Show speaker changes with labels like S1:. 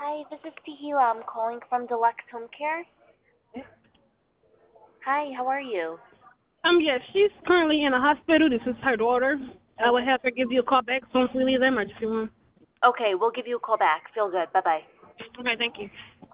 S1: Hi, this is Tehila. I'm calling from Deluxe Home Care. Hi, how are you?
S2: Yes, she's currently in a hospital. This is her daughter. I will have her give you a call back as soon as we leave the emergency room.
S1: Okay, we'll give you a call back. Feel good. Bye bye.
S2: Okay, thank you.